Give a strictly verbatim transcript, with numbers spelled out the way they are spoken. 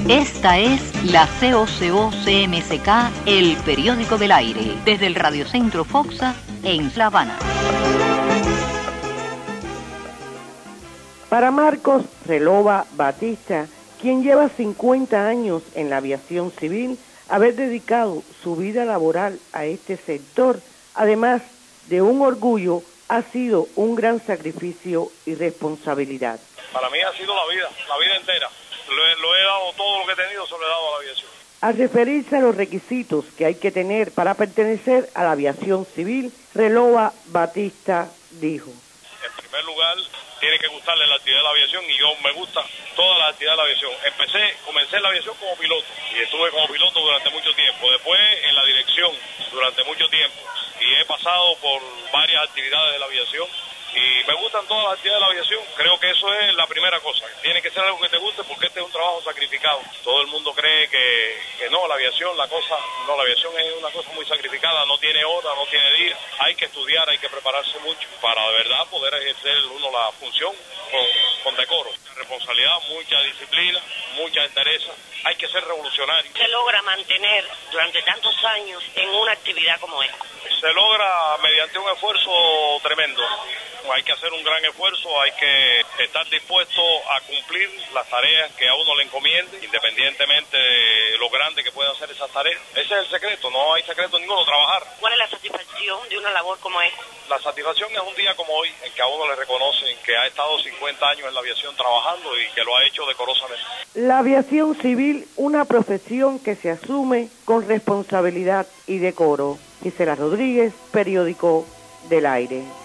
Esta es la C O C O C M C K, el periódico del aire, desde el Radiocentro Foxa en La Habana. Para Marcos Relova Batista, quien lleva cincuenta años en la aviación civil, haber dedicado su vida laboral a este sector, además de un orgullo, ha sido un gran sacrificio y responsabilidad. Para mí ha sido la vida, la vida entera. Lo he, lo he dado, todo lo que he tenido se lo he dado a la aviación. Al referirse a los requisitos que hay que tener para pertenecer a la aviación civil, Relova Batista dijo: En primer lugar, tiene que gustarle la actividad de la aviación, y yo me gusta toda la actividad de la aviación. Empecé, comencé en la aviación como piloto y estuve como piloto durante mucho tiempo. Después en la dirección durante mucho tiempo y he pasado por varias actividades de la aviación. Y me gustan todas las actividades de la aviación. Creo que eso es la primera cosa. Tiene que ser algo que te guste, porque este es un trabajo sacrificado. Todo el mundo cree que, que no, la aviación, la cosa, no, la aviación es una cosa muy sacrificada, no tiene hora, no tiene día. Hay que estudiar, hay que prepararse mucho para de verdad poder ejercer uno la función con, con decoro. Mucha responsabilidad, mucha disciplina, mucha entereza. Hay que ser revolucionario. Se logra mantener durante tantos años en una actividad como esta. Se logra mediante un esfuerzo tremendo. Hay que hacer un gran esfuerzo, hay que estar dispuesto a cumplir las tareas que a uno le encomiende, independientemente de lo grande que puedan ser esas tareas. Ese es el secreto, no hay secreto ninguno, trabajar. ¿Cuál es la satisfacción de una labor como esta? La satisfacción es un día como hoy, en que a uno le reconocen que ha estado cincuenta años en la aviación trabajando y que lo ha hecho decorosamente. La aviación civil, una profesión que se asume con responsabilidad y decoro. Gisela Rodríguez, periódico del aire.